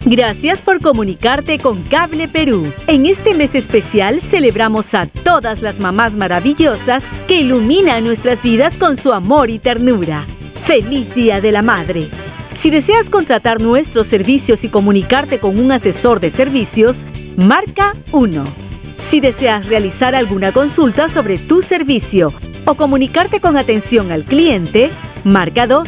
Gracias por comunicarte con Cable Perú. En este mes especial celebramos a todas las mamás maravillosas que iluminan nuestras vidas con su amor y ternura. ¡Feliz Día de la Madre! Si deseas contratar nuestros servicios y comunicarte con un asesor de servicios, marca 1. Si deseas realizar alguna consulta sobre tu servicio o comunicarte con atención al cliente, marca 2.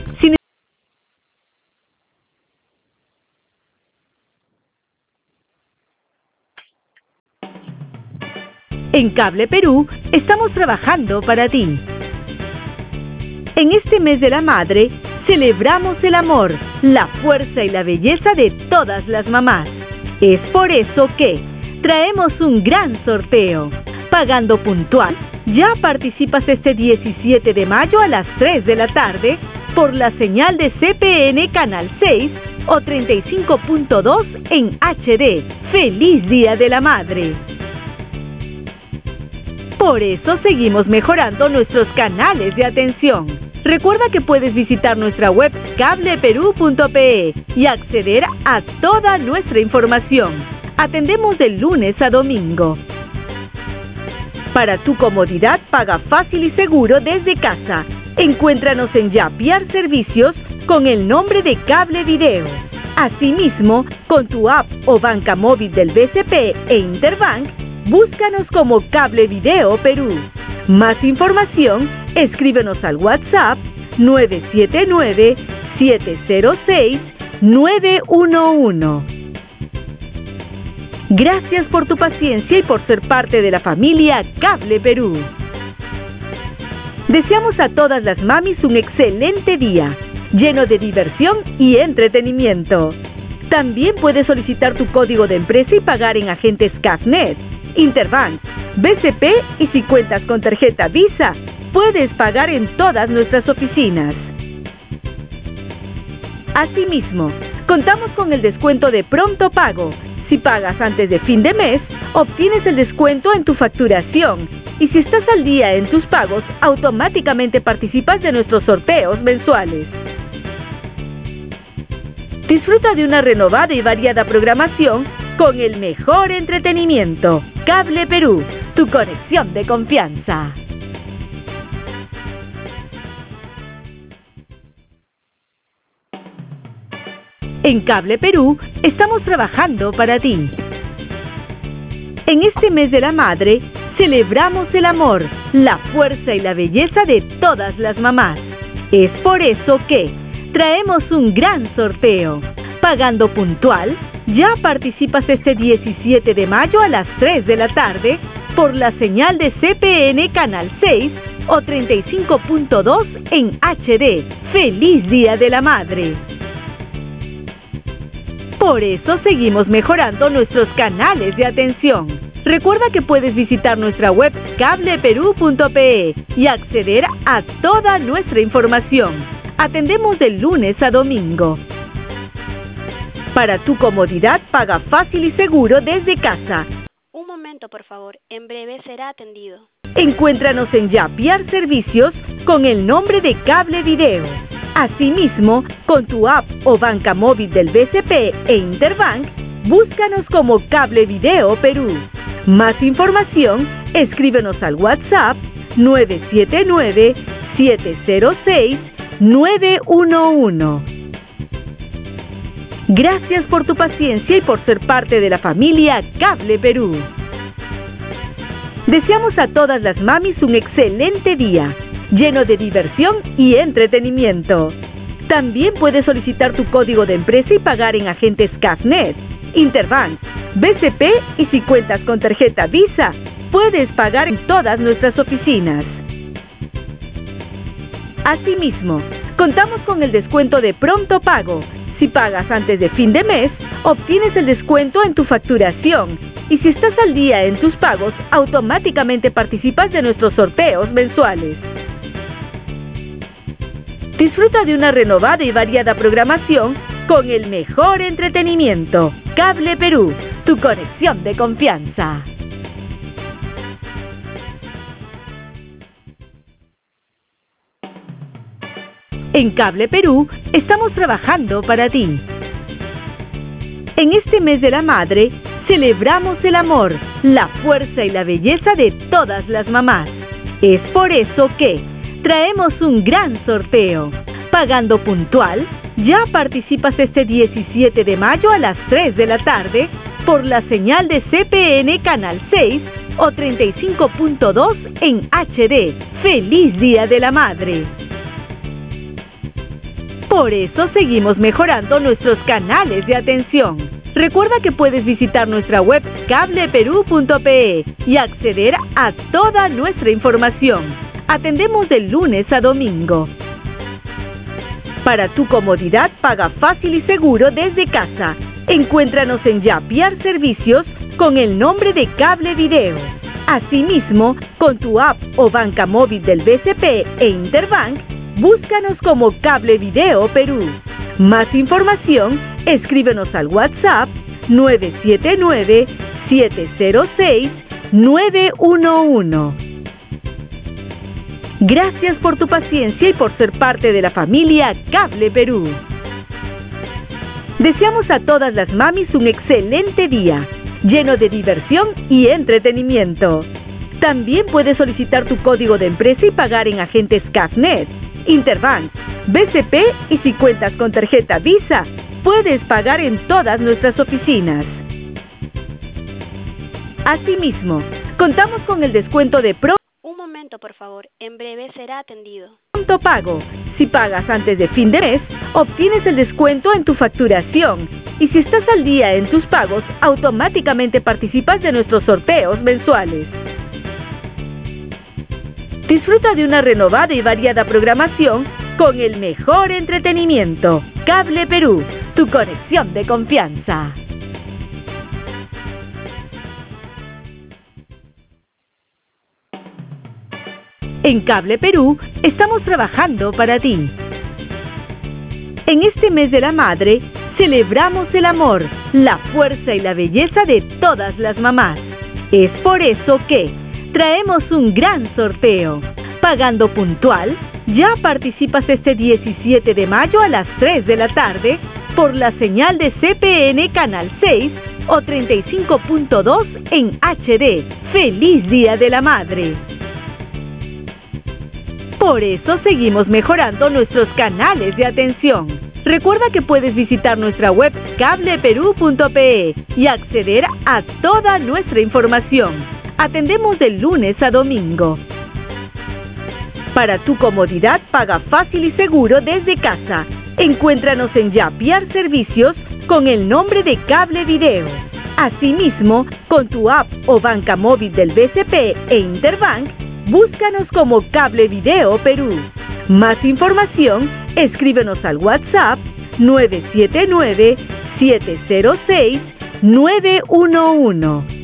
En Cable Perú estamos trabajando para ti. En este mes de la madre, celebramos el amor, la fuerza y la belleza de todas las mamás. Es por eso que traemos un gran sorteo. Pagando puntual, ya participas este 17 de mayo a las 3 de la tarde por la señal de CPN Canal 6 o 35.2 en HD. ¡Feliz Día de la Madre! Por eso seguimos mejorando nuestros canales de atención. Recuerda que puedes visitar nuestra web cableperú.pe y acceder a toda nuestra información. Atendemos de lunes a domingo. Para tu comodidad, paga fácil y seguro desde casa. Encuéntranos en Yapiar Servicios con el nombre de Cable Video. Asimismo, con tu app o banca móvil del BCP e Interbank, búscanos como Cable Video Perú. Más información, escríbenos al WhatsApp 979-706-911. Gracias por tu paciencia y por ser parte de la familia Cable Perú. Deseamos a todas las mamis un excelente día, lleno de diversión y entretenimiento. También puedes solicitar tu código de empresa y pagar en agentes CAFNet, Interbank, BCP y si cuentas con tarjeta Visa, puedes pagar en todas nuestras oficinas. Asimismo, contamos con el descuento de pronto pago. Si pagas antes de fin de mes, obtienes el descuento en tu facturación. Y si estás al día en tus pagos, automáticamente participas de nuestros sorteos mensuales. Disfruta de una renovada y variada programación con el mejor entretenimiento. Cable Perú, tu conexión de confianza. En Cable Perú estamos trabajando para ti. En este mes de la madre, celebramos el amor, la fuerza y la belleza de todas las mamás. Es por eso que traemos un gran sorteo. Pagando puntual, ya participas este 17 de mayo a las 3 de la tarde por la señal de CPN Canal 6 o 35.2 en HD. ¡Feliz Día de la Madre! Por eso seguimos mejorando nuestros canales de atención. Recuerda que puedes visitar nuestra web cableperú.pe y acceder a toda nuestra información. Atendemos de lunes a domingo. Para tu comodidad, paga fácil y seguro desde casa. Un momento, por favor. En breve será atendido. Encuéntranos en Yapiar Servicios con el nombre de Cable Video. Asimismo, con tu app o banca móvil del BCP e Interbank, búscanos como Cable Video Perú. Más información, escríbenos al WhatsApp 979-706-911. Gracias por tu paciencia y por ser parte de la familia Cable Perú. Deseamos a todas las mamis un excelente día, lleno de diversión y entretenimiento. También puedes solicitar tu código de empresa y pagar en agentes CAFNet, Interbank, BCP y si cuentas con tarjeta Visa, puedes pagar en todas nuestras oficinas. Asimismo, contamos con el descuento de pronto pago. Si pagas antes de fin de mes, obtienes el descuento en tu facturación. Y si estás al día en tus pagos, automáticamente participas de nuestros sorteos mensuales. Disfruta de una renovada y variada programación con el mejor entretenimiento. Cable Perú, tu conexión de confianza. En Cable Perú estamos trabajando para ti. En este mes de la madre, celebramos el amor, la fuerza y la belleza de todas las mamás. Es por eso que traemos un gran sorteo. Pagando puntual, ya participas este 17 de mayo a las 3 de la tarde por la señal de CPN Canal 6 o 35.2 en HD. ¡Feliz Día de la Madre! Por eso seguimos mejorando nuestros canales de atención. Recuerda que puedes visitar nuestra web cableperú.pe y acceder a toda nuestra información. Atendemos de lunes a domingo. Para tu comodidad, paga fácil y seguro desde casa. Encuéntranos en Yapiar Servicios con el nombre de Cable Video. Asimismo, con tu app o banca móvil del BCP e Interbank, búscanos como Cable Video Perú. Más información, escríbenos al WhatsApp 979-706-911. Gracias por tu paciencia y por ser parte de la familia Cable Perú. Deseamos a todas las mamis un excelente día, lleno de diversión y entretenimiento. También puedes solicitar tu código de empresa y pagar en agentes CAFNet, Interbank, BCP y si cuentas con tarjeta Visa, puedes pagar en todas nuestras oficinas. Asimismo, contamos con el descuento de Un momento, por favor. En breve será atendido. Pronto Pago. Si pagas antes de fin de mes, obtienes el descuento en tu facturación. Y si estás al día en tus pagos, automáticamente participas de nuestros sorteos mensuales. Disfruta de una renovada y variada programación con el mejor entretenimiento. Cable Perú, tu conexión de confianza. En Cable Perú estamos trabajando para ti. En este mes de la madre, celebramos el amor, la fuerza y la belleza de todas las mamás. Es por eso que traemos un gran sorteo. Pagando puntual, ya participas este 17 de mayo a las 3 de la tarde por la señal de CPN Canal 6 o 35.2 en HD. ¡Feliz Día de la Madre! Por eso seguimos mejorando nuestros canales de atención. Recuerda que puedes visitar nuestra web cableperú.pe y acceder a toda nuestra información. Atendemos de lunes a domingo. Para tu comodidad, paga fácil y seguro desde casa. Encuéntranos en Yapiar Servicios con el nombre de Cable Video. Asimismo, con tu app o banca móvil del BCP e Interbank, búscanos como Cable Video Perú. Más información, escríbenos al WhatsApp 979-706-911.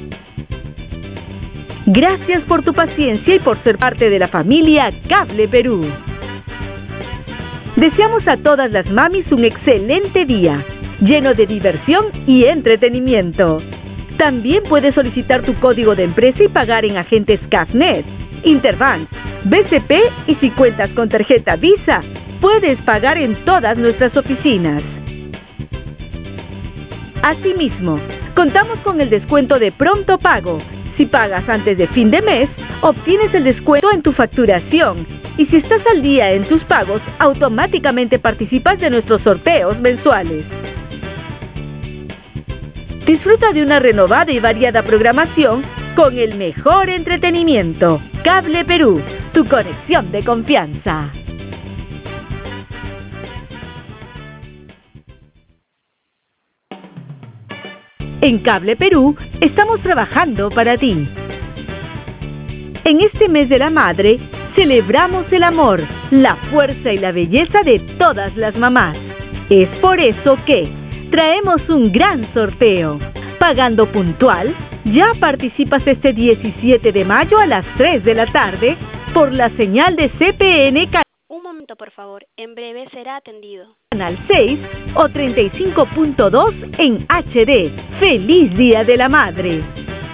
Gracias por tu paciencia y por ser parte de la familia Cable Perú. Deseamos a todas las mamis un excelente día, lleno de diversión y entretenimiento. También puedes solicitar tu código de empresa y pagar en agentes CAFNet, Interbank, BCP y si cuentas con tarjeta Visa, puedes pagar en todas nuestras oficinas. Asimismo, contamos con el descuento de Pronto Pago. Si pagas antes de fin de mes, obtienes el descuento en tu facturación. Y si estás al día en tus pagos, automáticamente participas de nuestros sorteos mensuales. Disfruta de una renovada y variada programación con el mejor entretenimiento. Cable Perú, tu conexión de confianza. En Cable Perú estamos trabajando para ti. En este mes de la madre, celebramos el amor, la fuerza y la belleza de todas las mamás. Es por eso que traemos un gran sorteo. Pagando puntual, ya participas este 17 de mayo a las 3 de la tarde por la señal de CPN Un momento, por favor. En breve será atendido. Canal 6 o 35.2 en HD. ¡Feliz Día de la Madre!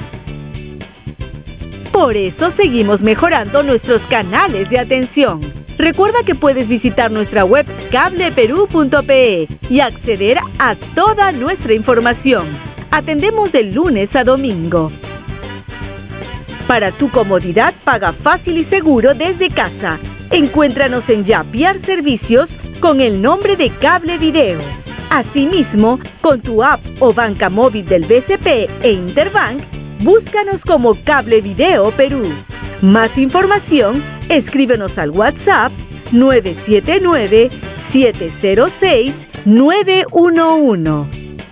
Por eso seguimos mejorando nuestros canales de atención. Recuerda que puedes visitar nuestra web cableperú.pe y acceder a toda nuestra información. Atendemos de lunes a domingo. Para tu comodidad, paga fácil y seguro desde casa. Encuéntranos en Yapiar Servicios con el nombre de Cable Video. Asimismo, con tu app o banca móvil del BCP e Interbank, búscanos como Cable Video Perú. Más información, escríbenos al WhatsApp 979-706-911.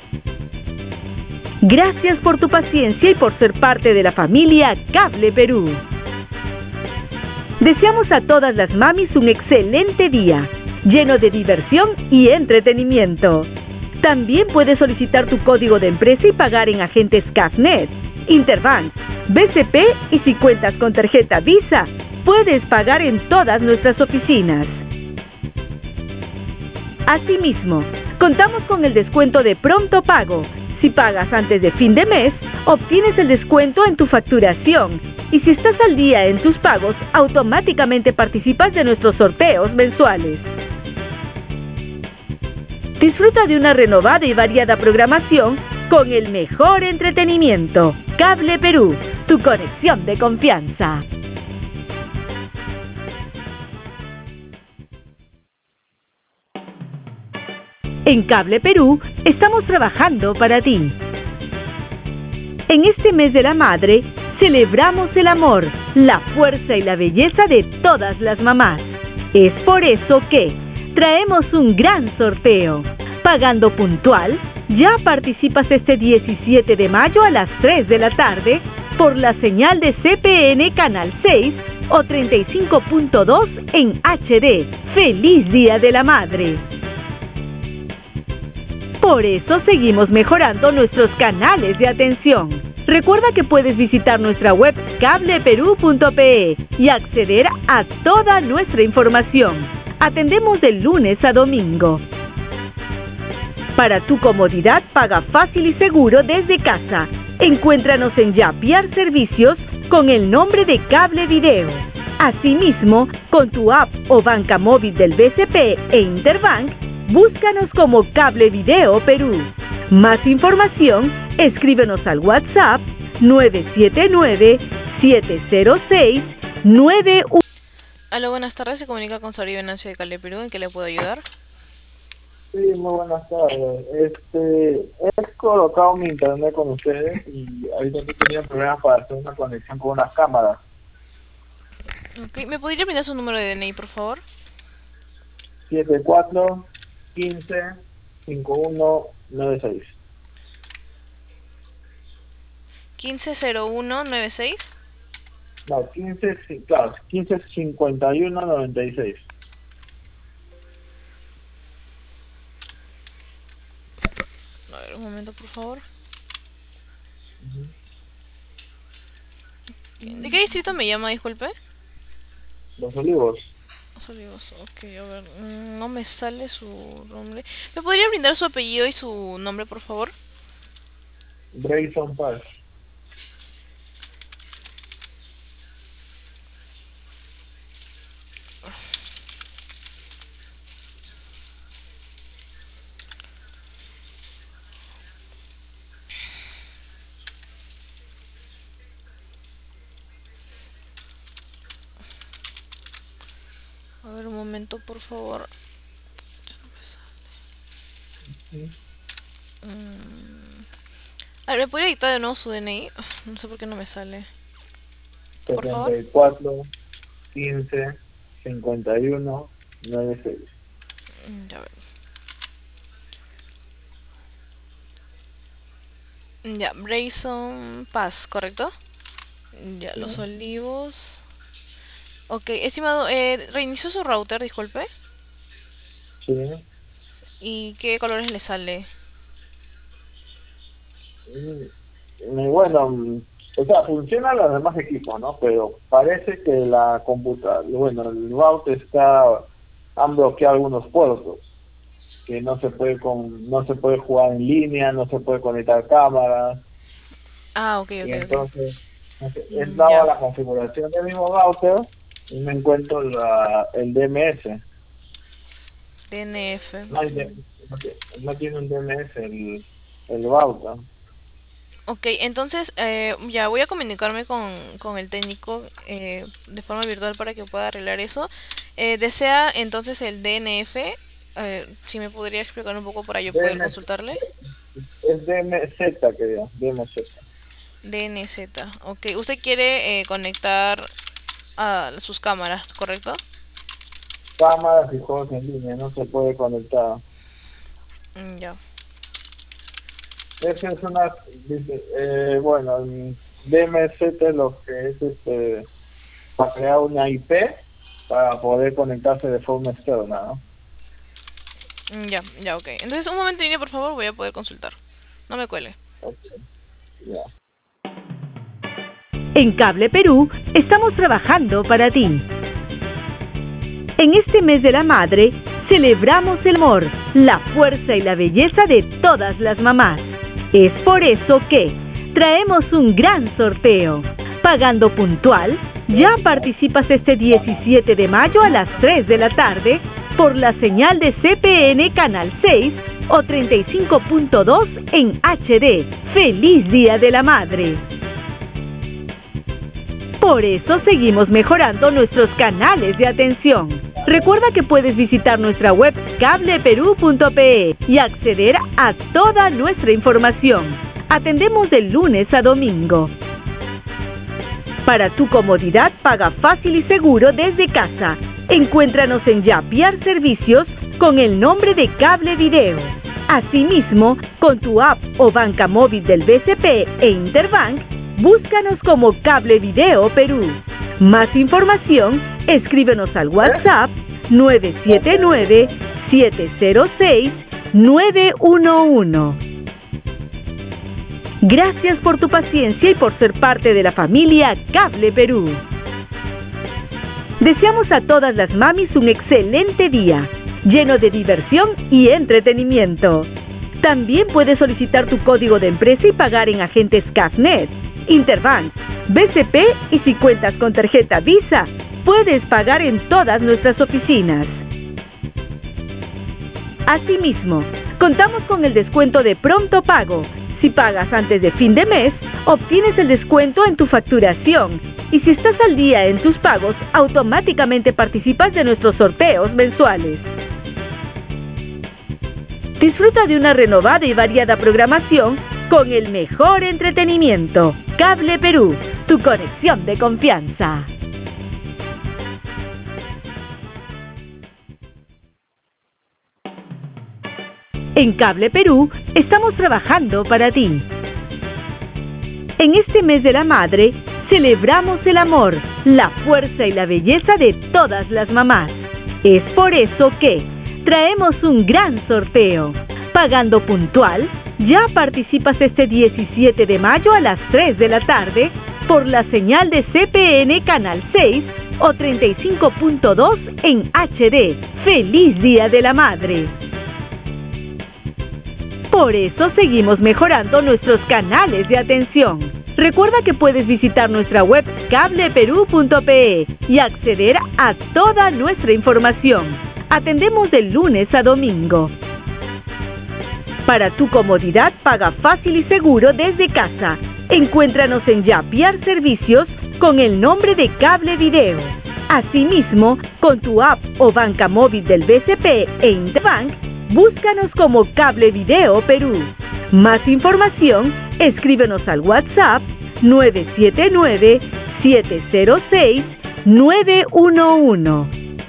Gracias por tu paciencia y por ser parte de la familia Cable Perú. Deseamos a todas las mamis un excelente día, lleno de diversión y entretenimiento. También puedes solicitar tu código de empresa y pagar en agentes CAFNet, Interbank, BCP y si cuentas con tarjeta Visa, puedes pagar en todas nuestras oficinas. Asimismo, contamos con el descuento de pronto pago. Si pagas antes de fin de mes, obtienes el descuento en tu facturación. Y si estás al día en tus pagos, automáticamente participas de nuestros sorteos mensuales. Disfruta de una renovada y variada programación con el mejor entretenimiento. Cable Perú, tu conexión de confianza. En Cable Perú estamos trabajando para ti. En este mes de la madre, celebramos el amor, la fuerza y la belleza de todas las mamás. Es por eso que traemos un gran sorteo. Pagando puntual, ya participas este 17 de mayo a las 3 de la tarde por la señal de CPN Canal 6 o 35.2 en HD. ¡Feliz Día de la Madre! Por eso seguimos mejorando nuestros canales de atención. Recuerda que puedes visitar nuestra web cableperú.pe y acceder a toda nuestra información. Atendemos de lunes a domingo. Para tu comodidad, paga fácil y seguro desde casa. Encuéntranos en Yapiar Servicios con el nombre de Cable Video. Asimismo, con tu app o banca móvil del BCP e Interbank, búscanos como Cable Video Perú. Más información, escríbenos al WhatsApp 979-706-91. Aló, buenas tardes. Se comunica con Sabrina Venancio de Cable Perú. ¿En qué le puedo ayudar? Sí, muy buenas tardes. He colocado mi internet con ustedes y ahorita estoy teniendo problemas para hacer una conexión con unas cámaras. Okay. ¿Me podría brindar su número de DNI, por favor? 74-15-5196. 150196. No, 15, claro, 15-51-96. A ver, un momento, por favor. ¿De qué distrito me llama, disculpe? Los Olivos. Los Olivos, ok, a ver, no me sale su nombre. ¿Me podría brindar su apellido y su nombre, por favor? Brayson Paz. A ver, un momento, por favor. A ver, ¿me podría dictar de nuevo su DNI? No sé por qué no me sale. Por favor. 74-15-51-96. Ya ver. Ya, Brayson Paz, ¿correcto? Ya, Los Olivos. Ok, estimado, reinició su router, disculpe. Sí. ¿Y qué colores le sale? Bueno, o sea, funcionan los demás equipos, ¿no? Pero parece que la computadora, bueno, el router han bloqueado algunos puertos, que no se puede jugar en línea, no se puede conectar cámaras. Ah, ok, Y ok. entonces, es dado la configuración del mismo router, no encuentro el DMS. DNF. No tiene un DMS el router. Ok, entonces ya voy a comunicarme con el técnico de forma virtual para que pueda arreglar eso. ¿Desea entonces el DNF? Si me podría explicar un poco para yo poder consultarle. Es DMZ, creo, DMZ. DNZ, ok. ¿Usted quiere conectar a sus cámaras, correcto? Cámaras y juegos en línea, no se puede conectar. Ya. Esa es una, bueno, DMZ lo que es para crear una IP para poder conectarse de forma externa, ¿no? Ya, ok. Entonces, un momento, por favor, voy a poder consultar. No me cuele. Okay. Ya. En Cable Perú estamos trabajando para ti. En este mes de la madre, celebramos el amor, la fuerza y la belleza de todas las mamás. Es por eso que traemos un gran sorteo. Pagando puntual, ya participas este 17 de mayo a las 3 de la tarde por la señal de CPN Canal 6 o 35.2 en HD. ¡Feliz Día de la Madre! Por eso seguimos mejorando nuestros canales de atención. Recuerda que puedes visitar nuestra web cableperú.pe y acceder a toda nuestra información. Atendemos de lunes a domingo. Para tu comodidad, paga fácil y seguro desde casa. Encuéntranos en Yapiar Servicios con el nombre de Cable Video. Asimismo, con tu app o banca móvil del BCP e Interbank, búscanos como Cable Video Perú. Más información, escríbenos al WhatsApp 979-706-911. Gracias por tu paciencia y por ser parte de la familia Cable Perú. Deseamos a todas las mamis un excelente día, lleno de diversión y entretenimiento. También puedes solicitar tu código de empresa y pagar en agentes CAFNet, Interbank, BCP y si cuentas con tarjeta Visa, puedes pagar en todas nuestras oficinas. Asimismo, contamos con el descuento de pronto pago. Si pagas antes de fin de mes, obtienes el descuento en tu facturación. Y si estás al día en tus pagos, automáticamente participas de nuestros sorteos mensuales. Disfruta de una renovada y variada programación con el mejor entretenimiento. Cable Perú, tu conexión de confianza. En Cable Perú estamos trabajando para ti. En este mes de la madre, celebramos el amor, la fuerza y la belleza de todas las mamás. Es por eso que traemos un gran sorteo. Pagando puntual, ya participas este 17 de mayo a las 3 de la tarde por la señal de CPN Canal 6 o 35.2 en HD. ¡Feliz Día de la Madre! Por eso seguimos mejorando nuestros canales de atención. Recuerda que puedes visitar nuestra web cableperú.pe y acceder a toda nuestra información. Atendemos de lunes a domingo. Para tu comodidad, paga fácil y seguro desde casa. Encuéntranos en Yapiar Servicios con el nombre de Cable Video. Asimismo, con tu app o banca móvil del BCP e Interbank, búscanos como Cable Video Perú. Más información, escríbenos al WhatsApp 979-706-911.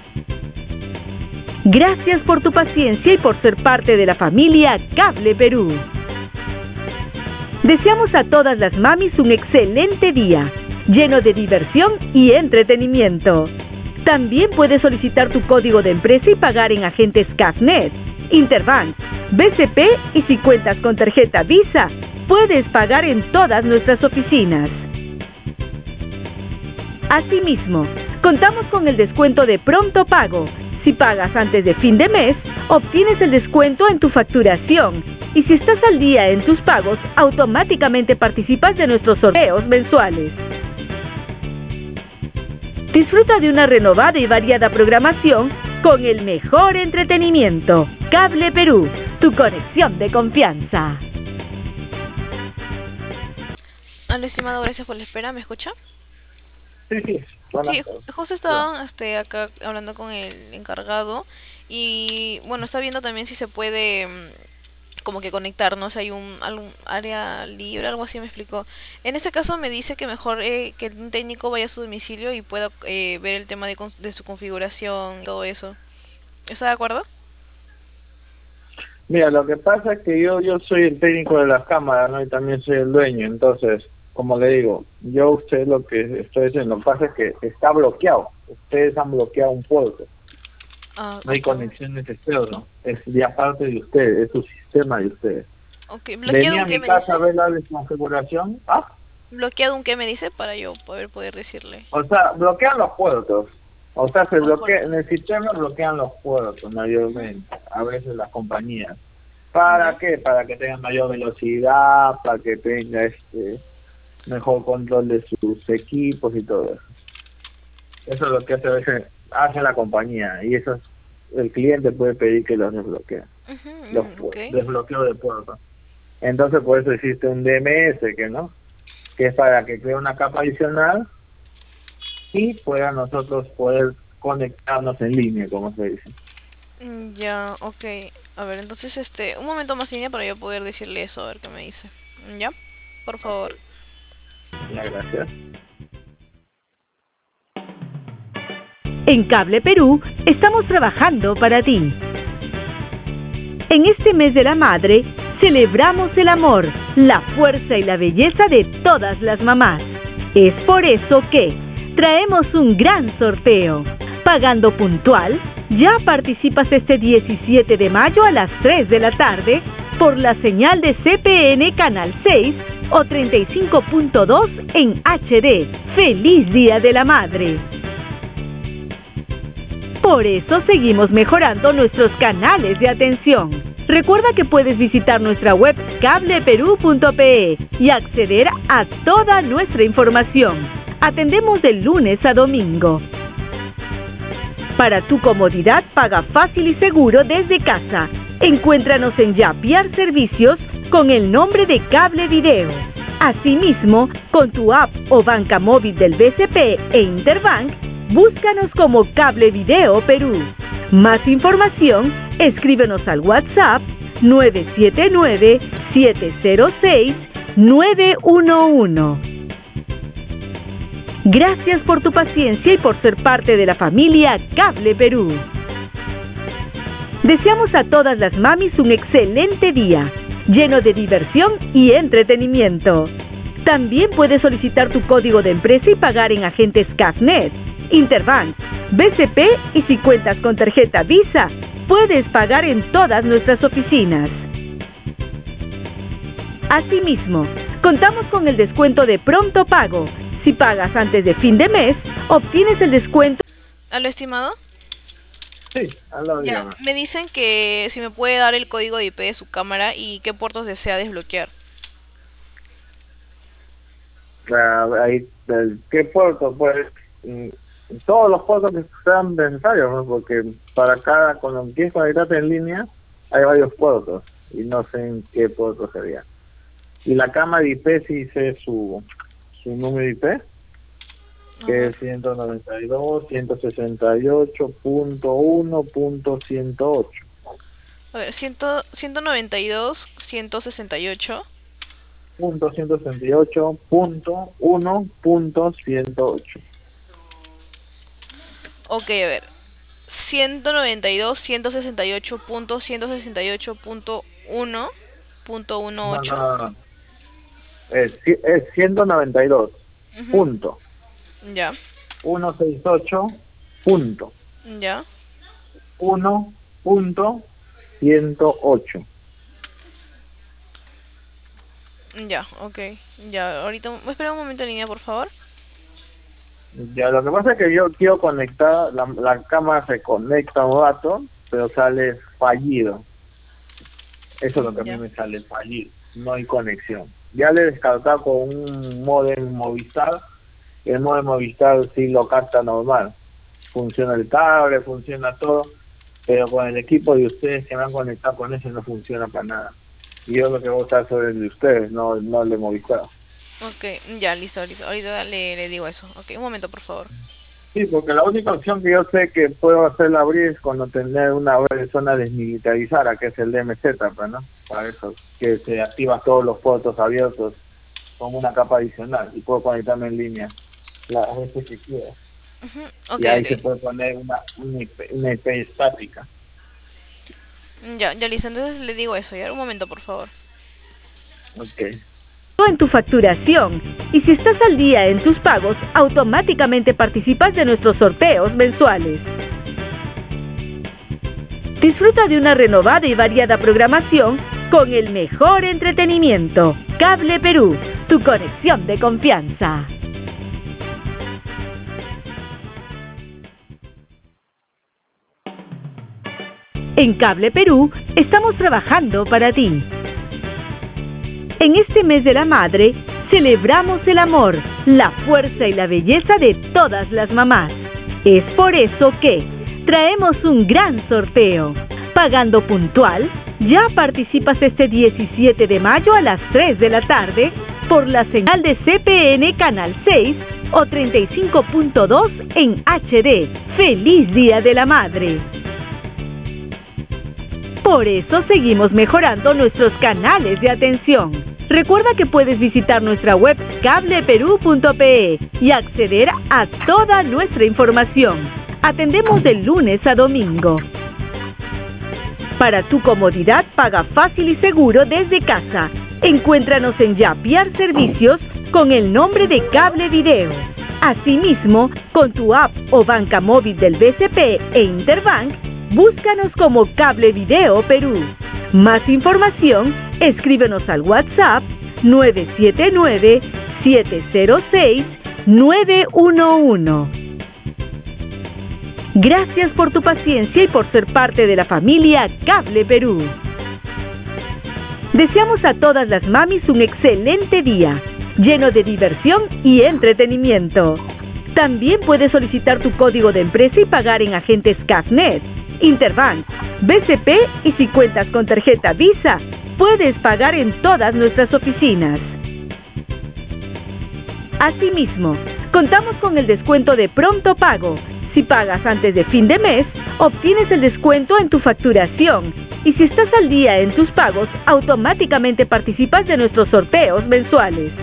Gracias por tu paciencia y por ser parte de la familia Cable Perú. Deseamos a todas las mamis un excelente día, lleno de diversión y entretenimiento. También puedes solicitar tu código de empresa y pagar en agentes CAFNet, Interbank, BCP y si cuentas con tarjeta Visa, puedes pagar en todas nuestras oficinas. Asimismo, contamos con el descuento de pronto pago. Si pagas antes de fin de mes, obtienes el descuento en tu facturación. Y si estás al día en tus pagos, automáticamente participas de nuestros sorteos mensuales. Disfruta de una renovada y variada programación con el mejor entretenimiento. Cable Perú, tu conexión de confianza. Al estimado, gracias por la espera, ¿me escucha? Sí, sí. Buenas Sí, tardes. justo estaba acá hablando con el encargado y bueno, está viendo también si se puede como que conectarnos, hay algún área libre, algo así me explicó. En este caso me dice que mejor que un técnico vaya a su domicilio y pueda ver el tema de su configuración y todo eso. ¿Está de acuerdo? Mira, lo que pasa es que yo soy el técnico de las cámaras, ¿no? Y también soy el dueño, entonces, como le digo, yo a usted lo que estoy diciendo, lo que pasa es que está bloqueado. Ustedes han bloqueado un puerto. No hay conexión exterior, ¿no? Es ya parte de ustedes, es su sistema de ustedes. Okay, Venía ¿bloqueado a un qué mi me casa a dice? ver la desconfiguración. ¿Bloqueado un qué me dice para yo poder decirle? O sea, bloquean los puertos. O sea, se Los bloquea, puertos. en el sistema bloquean los puertos mayormente, a veces las compañías. ¿Para qué? Para que tengan mayor velocidad, para que tenga mejor control de sus equipos y todo eso. Eso es lo que a veces hace la compañía y eso el cliente puede pedir que los desbloquee, los desbloqueos de puertos. Entonces por eso existe un DMS que es para que cree una capa adicional y pueda nosotros poder conectarnos en línea, como se dice. Ya, okay. A ver, entonces un momento más línea para yo poder decirle eso, a ver qué me dice. ¿Ya? Por favor. Ya, gracias. En Cable Perú estamos trabajando para ti. En este mes de la madre, celebramos el amor, la fuerza y la belleza de todas las mamás. Es por eso que traemos un gran sorteo. Pagando puntual, ya participas este 17 de mayo a las 3 de la tarde por la señal de CPN Canal 6 o 35.2 en HD. ¡Feliz Día de la Madre! Por eso seguimos mejorando nuestros canales de atención. Recuerda que puedes visitar nuestra web cableperú.pe y acceder a toda nuestra información. Atendemos de lunes a domingo. Para tu comodidad, paga fácil y seguro desde casa. Encuéntranos en Yapiar Servicios con el nombre de Cable Video. Asimismo, con tu app o banca móvil del BCP e Interbank, búscanos como Cable Video Perú. Más información, escríbenos al WhatsApp 979-706-911. Gracias por tu paciencia y por ser parte de la familia Cable Perú. Deseamos a todas las mamis un excelente día, lleno de diversión y entretenimiento. También puedes solicitar tu código de empresa y pagar en agentes CAFNet, Interbank, BCP y si cuentas con tarjeta Visa, puedes pagar en todas nuestras oficinas. Asimismo, contamos con el descuento de pronto pago. Si pagas antes de fin de mes, obtienes el descuento. ¿Aló, estimado? Sí, aló, Ya, me dicen que si me puede dar el código de IP de su cámara y qué puertos desea desbloquear. Ahí, ¿qué puerto? Pues todos los puertos que sean necesarios, ¿no? Porque para cada, cuando quieres conectarte en línea, hay varios puertos y no sé en qué puerto sería. Y la cámara IP sí sé su número IP, que es 192.168.1.108. A ver, 192.168. .168.1.108. Ok, a ver. 192.168.168.1.18. No. Es 192. Punto. Ya. 168. Punto. Ya. 1.108. Ya, ok. Ya, ahorita, espera un momento en línea, por favor. Ya, lo que pasa es que yo quiero conectar, la cámara se conecta un rato, pero sale fallido. Eso es lo que a mí me sale, fallido. No hay conexión. Ya le he descartado con un modem Movistar El modo Movistar sí lo capta normal. Funciona el cable, funciona todo, pero con el equipo de ustedes que me han conectado con ese no funciona para nada. Y yo lo que voy a usar sobre el de ustedes, no el de Movistar. Ok, ya, listo. Ahorita le digo eso. Ok, un momento, por favor. Sí, porque la única opción que yo sé que puedo hacerla abrir es cuando tener una zona desmilitarizada, que es el DMZ, pues, ¿no? Para eso, que se activa todos los puertos abiertos como una capa adicional y puedo conectarme en línea las veces que quiera. Okay, y ahí okay. se puede poner una IP estática. Ya, listo. Entonces le digo eso. Ya, un momento, por favor. Ok. En tu facturación, y si estás al día en tus pagos, automáticamente participas de nuestros sorteos mensuales. Disfruta de una renovada y variada programación con el mejor entretenimiento. Cable Perú, tu conexión de confianza. En Cable Perú estamos trabajando para ti. En este mes de la madre, celebramos el amor, la fuerza y la belleza de todas las mamás. Es por eso que traemos un gran sorteo. Pagando puntual, ya participas este 17 de mayo a las 3 de la tarde por la señal de CPN Canal 6 o 35.2 en HD. ¡Feliz Día de la Madre! Por eso seguimos mejorando nuestros canales de atención. Recuerda que puedes visitar nuestra web cableperú.pe y acceder a toda nuestra información. Atendemos de lunes a domingo. Para tu comodidad, paga fácil y seguro desde casa. Encuéntranos en Yapiar Servicios con el nombre de Cable Video. Asimismo, con tu app o banca móvil del BCP e Interbank, búscanos como Cable Video Perú. Más información, escríbenos al WhatsApp 979-706-911. Gracias por tu paciencia y por ser parte de la familia Cable Perú. Deseamos a todas las mamis un excelente día, lleno de diversión y entretenimiento. También puedes solicitar tu código de empresa y pagar en agentes CAFNet, Interbank, BCP y si cuentas con tarjeta Visa, puedes pagar en todas nuestras oficinas. Asimismo, contamos con el descuento de pronto pago. Si pagas antes de fin de mes, obtienes el descuento en tu facturación. Y si estás al día en tus pagos, automáticamente participas de nuestros sorteos mensuales.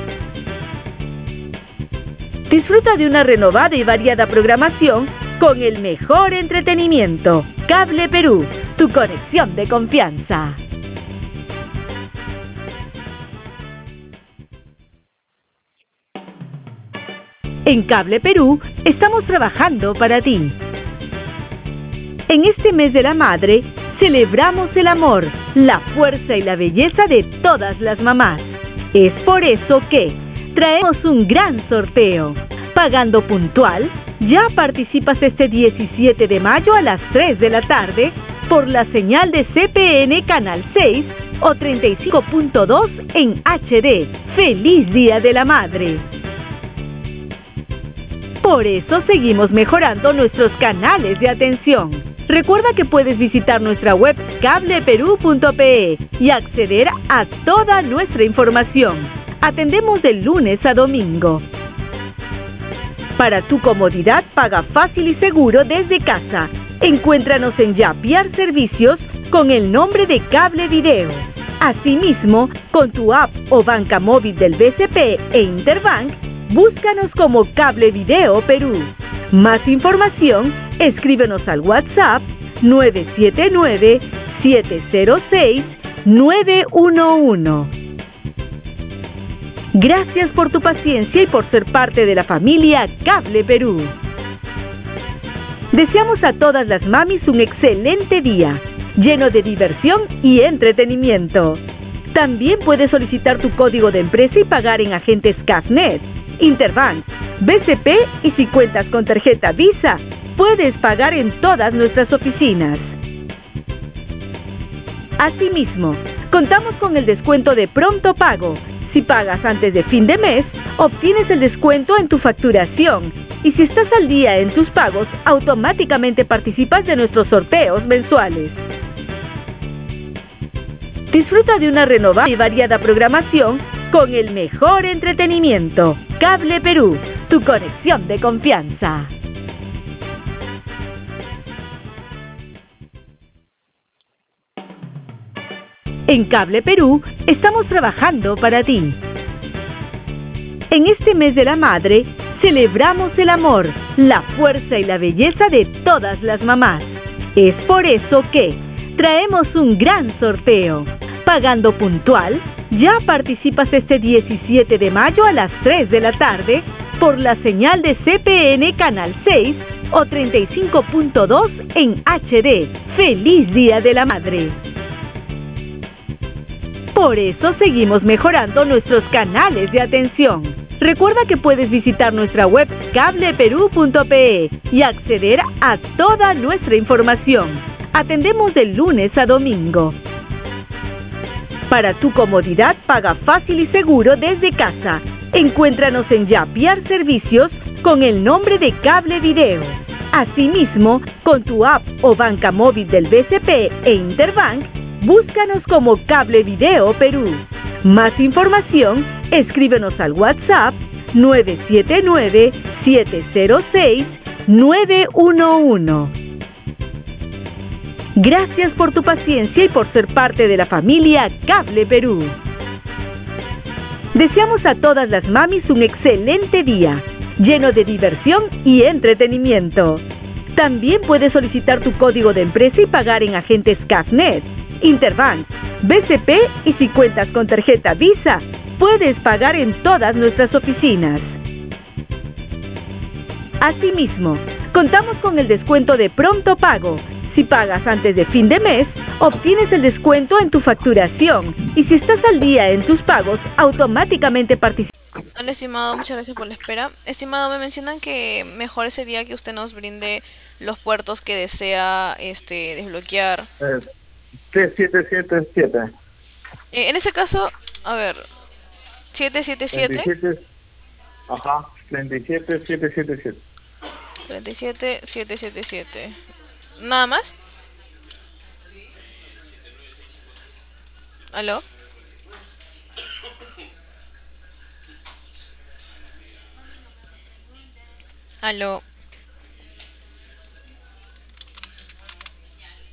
Disfruta de una renovada y variada programación con el mejor entretenimiento. Cable Perú, tu conexión de confianza. En Cable Perú estamos trabajando para ti. En este mes de la madre, celebramos el amor, la fuerza y la belleza de todas las mamás. Es por eso que traemos un gran sorteo. Pagando puntual, ya participas este 17 de mayo a las 3 de la tarde por la señal de CPN Canal 6 o 35.2 en HD. ¡Feliz Día de la Madre! Por eso seguimos mejorando nuestros canales de atención. Recuerda que puedes visitar nuestra web cableperú.pe y acceder a toda nuestra información. Atendemos de lunes a domingo. Para tu comodidad, paga fácil y seguro desde casa. Encuéntranos en Yapiar Servicios con el nombre de Cable Video. Asimismo, con tu app o banca móvil del BCP e Interbank, búscanos como Cable Video Perú. Más información, escríbenos al WhatsApp 979-706-911. Gracias por tu paciencia y por ser parte de la familia Cable Perú. Deseamos a todas las mamis un excelente día, lleno de diversión y entretenimiento. También puedes solicitar tu código de empresa y pagar en agentes CAFNet, Interbank, BCP y si cuentas con tarjeta Visa, puedes pagar en todas nuestras oficinas. Asimismo, contamos con el descuento de pronto pago. Si pagas antes de fin de mes, obtienes el descuento en tu facturación. Y si estás al día en tus pagos, automáticamente participas de nuestros sorteos mensuales. Disfruta de una renovada y variada programación con el mejor entretenimiento. Cable Perú, tu conexión de confianza. En Cable Perú estamos trabajando para ti. En este mes de la madre, celebramos el amor, la fuerza y la belleza de todas las mamás. Es por eso que traemos un gran sorteo. Pagando puntual, ya participas este 17 de mayo a las 3 de la tarde por la señal de CPN Canal 6 o 35.2 en HD. ¡Feliz Día de la Madre! Por eso seguimos mejorando nuestros canales de atención. Recuerda que puedes visitar nuestra web cableperú.pe y acceder a toda nuestra información. Atendemos de lunes a domingo. Para tu comodidad, paga fácil y seguro desde casa. Encuéntranos en Yapiar Servicios con el nombre de Cable Video. Asimismo, con tu app o banca móvil del BCP e Interbank, búscanos como Cable Video Perú. Más información, escríbenos al WhatsApp 979-706-911. Gracias por tu paciencia y por ser parte de la familia Cable Perú. Deseamos a todas las mamis un excelente día, lleno de diversión y entretenimiento. También puedes solicitar tu código de empresa y pagar en agentes CAFNet, Interbank, BCP y si cuentas con tarjeta Visa, puedes pagar en todas nuestras oficinas. Asimismo, contamos con el descuento de pronto pago. Si pagas antes de fin de mes, obtienes el descuento en tu facturación. Y si estás al día en tus pagos, automáticamente participas. Hola, estimado, muchas gracias por la espera. Estimado, me mencionan que mejor sería que usted nos brinde los puertos que desea desbloquear. 777. En ese caso, a ver, 777. 37, ajá, 37777. 37777. ¿Nada más? ¿Aló? ¿Aló?